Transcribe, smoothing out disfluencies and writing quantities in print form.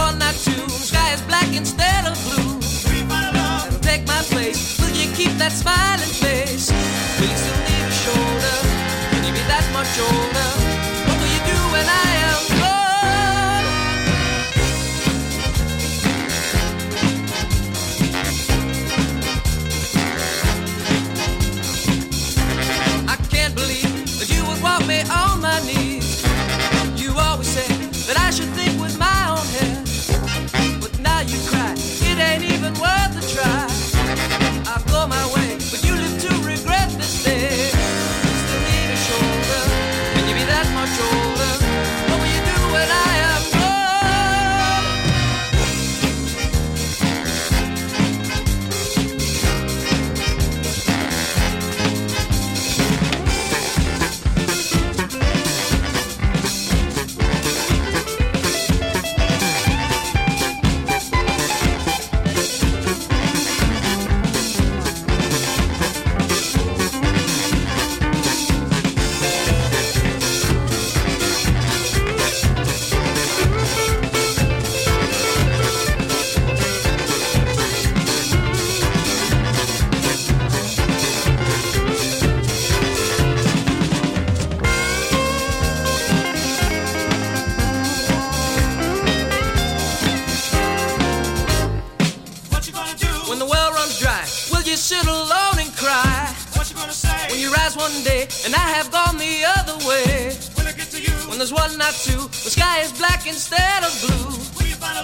one, not two. The sky is black instead of blue. That'll take my place. Will you keep that smiling face? Will you still need a shoulder? Can you be that much older? What will you do when I am gone? I can't believe that you would walk me on my knees. You always said that I should think with my own head, but now you cry, it ain't even worth a try. I go my way, but you live to regret this day. You still need a shoulder, can you be that much older? What will you do when I am gone? When the well runs dry, will you sit alone and cry? What you gonna say? When you rise one day and I have gone the other way. When I get to you, When there's one, not two, the sky is black instead of blue.